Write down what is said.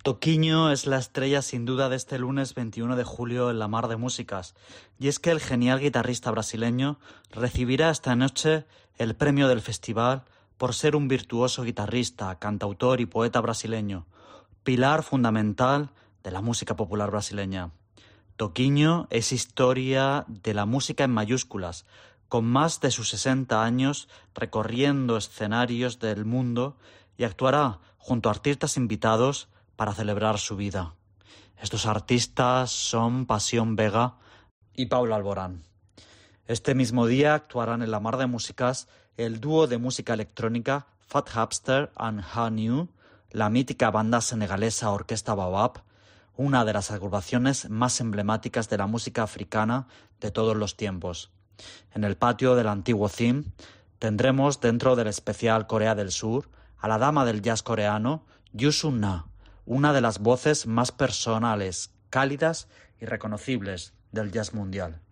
Toquinho es la estrella sin duda de este lunes 21 de julio en la Mar de Músicas, y es que el genial guitarrista brasileño recibirá esta noche el premio del festival por ser un virtuoso guitarrista, cantautor y poeta brasileño, pilar fundamental de la música popular brasileña. Toquinho es historia de la música en mayúsculas, con más de sus 60 años recorriendo escenarios del mundo, y actuará junto a artistas invitados para celebrar su vida. Estos artistas son Pasión Vega y Paula Alborán. Este mismo día actuarán en la Mar de Músicas el dúo de música electrónica Fat Hamster and Hanu, la mítica banda senegalesa Orquesta Baobab, una de las agrupaciones más emblemáticas de la música africana de todos los tiempos. En el patio del antiguo CIM tendremos, dentro del especial Corea del Sur, a la dama del jazz coreano Yoo Sun-na, una de las voces más personales, cálidas y reconocibles del jazz mundial.